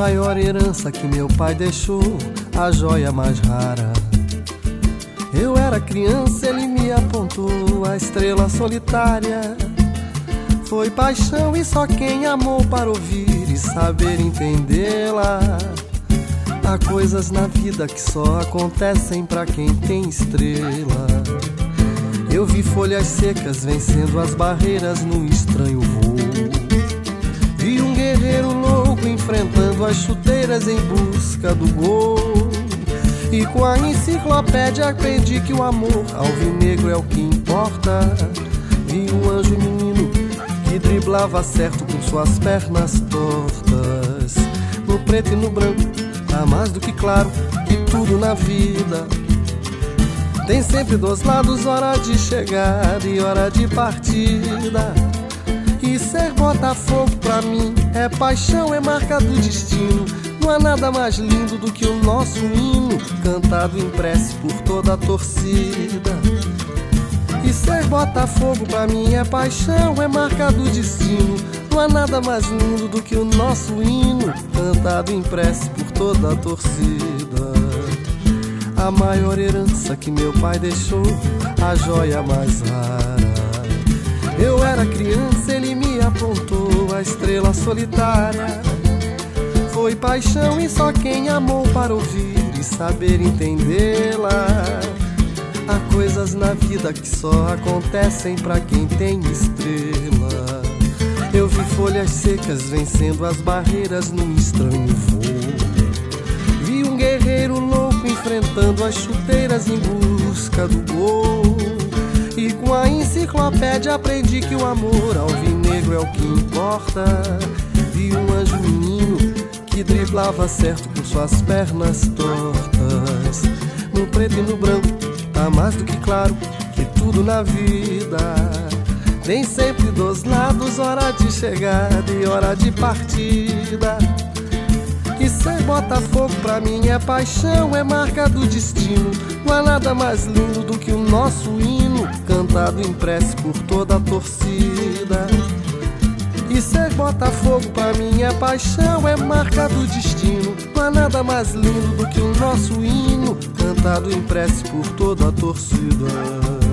maior herança que meu pai deixou, a joia mais rara. Eu era criança, ele me apontou a estrela solitária. Foi paixão e só quem amou para ouvir e saber entendê-la. Há coisas na vida que só acontecem pra quem tem estrela. Eu vi folhas secas vencendo as barreiras num estranho voo. Vi um guerreiro louco enfrentando as chuteiras em busca do gol. E com a enciclopédia aprendi que o amor alvinegro é o que importa. Vi um anjo menino que driblava certo com suas pernas tortas. No preto e no branco, tá mais do que claro que tudo na vida tem sempre dois lados, hora de chegada e hora de partida. E ser Botafogo pra mim é paixão, é marca do destino. Não há nada mais lindo do que o nosso hino, cantado em prece por toda a torcida. E ser Botafogo pra mim é paixão, é marca do destino. Não há nada mais lindo do que o nosso hino, cantado em prece por toda a torcida. A maior herança que meu pai deixou, a joia mais rara. Eu era criança, ele me apontou a estrela solitária. Foi paixão e só quem amou para ouvir e saber entendê-la. Há coisas na vida que só acontecem pra quem tem estrela. Eu vi folhas secas vencendo as barreiras num estranho voo. Vi um guerreiro louco enfrentando as chuteiras em busca do gol. E com a enciclopédia aprendi que o amor alvinegro é o que importa. Vi um anjo menino que driblava certo com suas pernas tortas. No preto e no branco, tá mais do que claro que tudo na vida tem sempre dois lados, hora de chegada e hora de partida. E ser Botafogo pra mim é paixão, é marca do destino. Não há nada mais lindo do que o nosso hino, cantado em prece por toda a torcida. E ser Botafogo pra mim é paixão, é marca do destino. Não há nada mais lindo do que o nosso hino, cantado em prece por toda a torcida.